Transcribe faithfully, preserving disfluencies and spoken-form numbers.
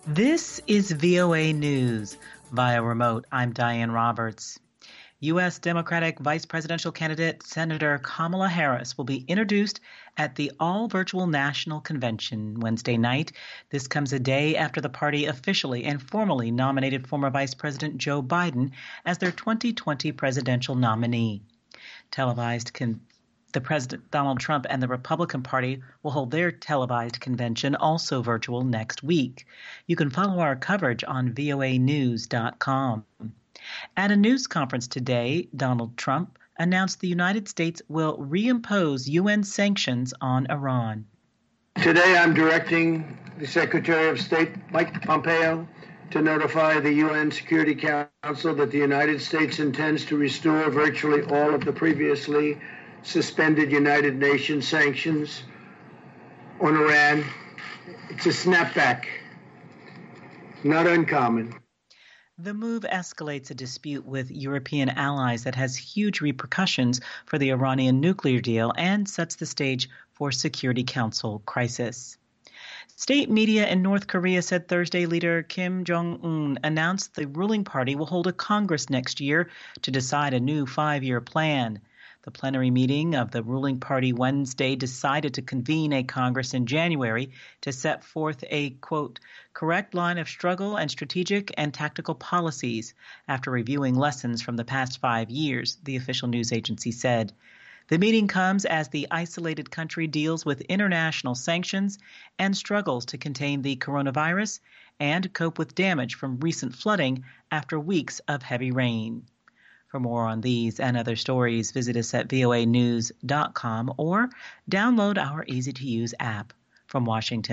This is V O A News. Via remote, I'm Diane Roberts. U S Democratic Vice Presidential candidate Senator Kamala Harris will be introduced at the all-virtual National Convention Wednesday night. This comes a day after the party officially and formally nominated former Vice President Joe Biden as their twenty twenty presidential nominee. Televised con- The President Donald Trump and the Republican Party will hold their televised convention, also virtual, next week. You can follow our coverage on V O A news dot com. At a news conference today, Donald Trump announced the United States will reimpose U N sanctions on Iran. Today I'm directing the Secretary of State, Mike Pompeo, to notify the U N Security Council that the United States intends to restore virtually all of the previously suspended United Nations sanctions on Iran. It's a snapback, not uncommon. The move escalates a dispute with European allies that has huge repercussions for the Iranian nuclear deal and sets the stage for Security Council crisis. State media in North Korea said Thursday leader Kim Jong-un announced the ruling party will hold a Congress next year to decide a new five-year plan. The plenary meeting of the ruling party Wednesday decided to convene a Congress in January to set forth a, quote, correct line of struggle and strategic and tactical policies after reviewing lessons from the past five years, the official news agency said. The meeting comes as the isolated country deals with international sanctions and struggles to contain the coronavirus and cope with damage from recent flooding after weeks of heavy rain. For more on these and other stories, visit us at V O A news dot com or download our easy-to-use app. From Washington,